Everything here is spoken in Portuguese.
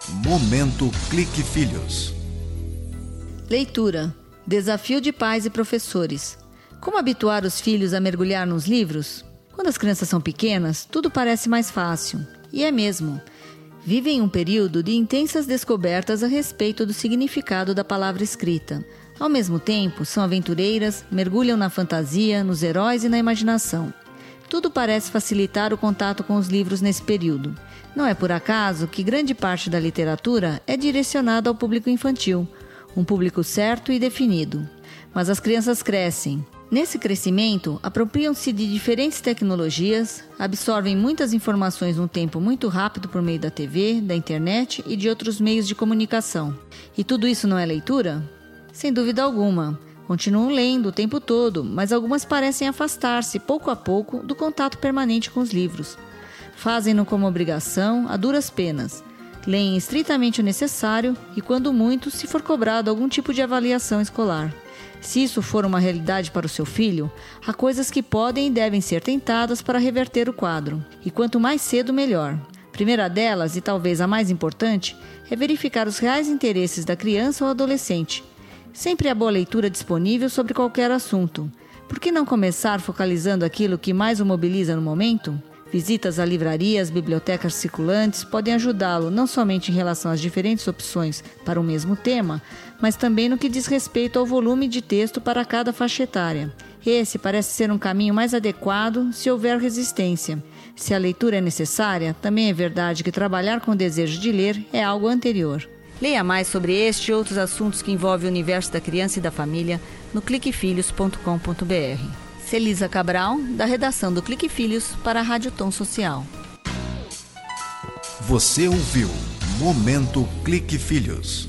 Momento Clique Filhos. Leitura. Desafio de pais e professores. Como habituar os filhos a mergulhar nos livros? Quando as crianças são pequenas, tudo parece mais fácil. E é mesmo. Vivem um período de intensas descobertas a respeito do significado da palavra escrita. Ao mesmo tempo, são aventureiras, mergulham na fantasia, nos heróis e na imaginação. Tudo parece facilitar o contato com os livros nesse período. Não é por acaso que grande parte da literatura é direcionada ao público infantil, um público certo e definido. Mas as crianças crescem. Nesse crescimento, apropriam-se de diferentes tecnologias, absorvem muitas informações num tempo muito rápido por meio da TV, da internet e de outros meios de comunicação. E tudo isso não é leitura? Sem dúvida alguma. Continuam lendo o tempo todo, mas algumas parecem afastar-se, pouco a pouco, do contato permanente com os livros. Fazem-no como obrigação, a duras penas. Leem estritamente o necessário e, quando muito, se for cobrado algum tipo de avaliação escolar. Se isso for uma realidade para o seu filho, há coisas que podem e devem ser tentadas para reverter o quadro. E quanto mais cedo, melhor. A primeira delas, e talvez a mais importante, é verificar os reais interesses da criança ou adolescente. Sempre há boa leitura disponível sobre qualquer assunto. Por que não começar focalizando aquilo que mais o mobiliza no momento? Visitas a livrarias, bibliotecas circulantes podem ajudá-lo não somente em relação às diferentes opções para o mesmo tema, mas também no que diz respeito ao volume de texto para cada faixa etária. Esse parece ser um caminho mais adequado se houver resistência. Se a leitura é necessária, também é verdade que trabalhar com o desejo de ler é algo anterior. Leia mais sobre este e outros assuntos que envolvem o universo da criança e da família no cliquefilhos.com.br. Celisa Cabral, da redação do Clique Filhos para a Rádio Tom Social. Você ouviu Momento Clique Filhos.